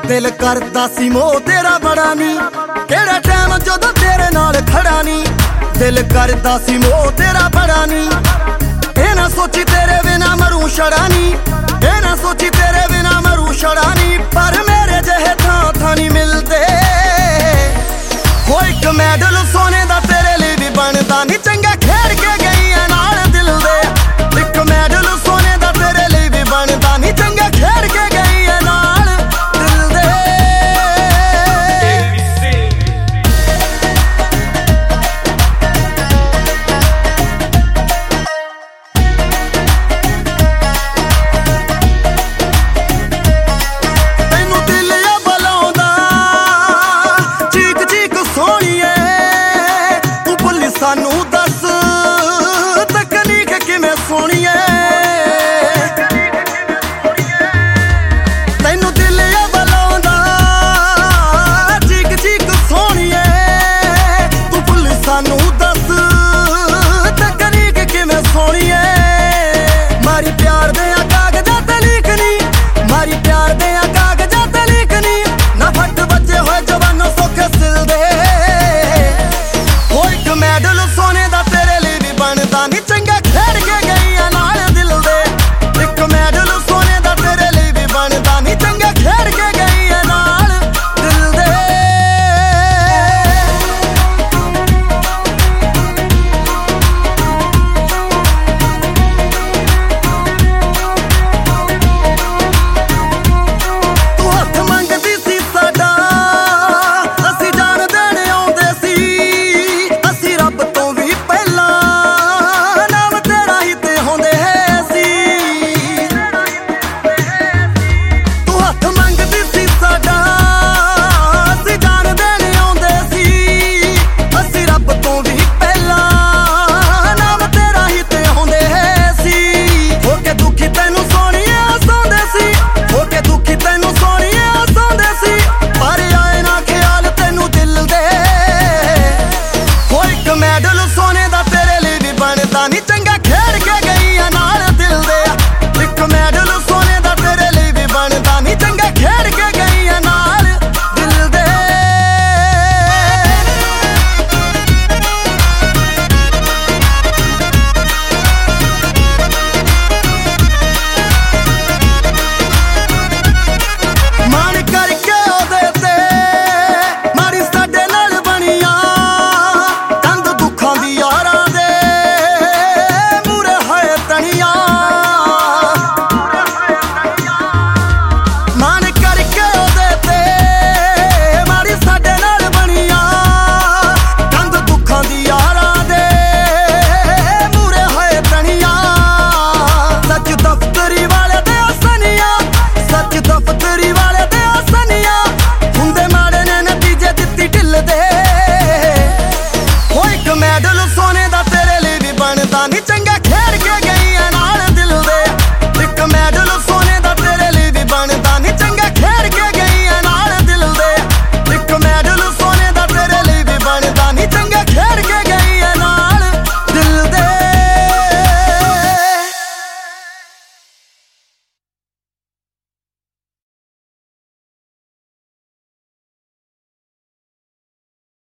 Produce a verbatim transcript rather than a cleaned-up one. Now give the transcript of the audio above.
दिल करदा सी मोह तेरा बड़ा नी, केड़ा टाइम जदों तेरे नाल खड़ा नी। दिल करदा सी मोह तेरा बड़ा नी, ए ना सोची तेरे बिना मरूं छड़ा नी, ए ना सोची तेरे बिना मरूं छड़ा नी। पर मेरे जहे थां थां नहीं मिलदे, कोई इक मैडल सोने दा तेरे लिए भी बनदा नी।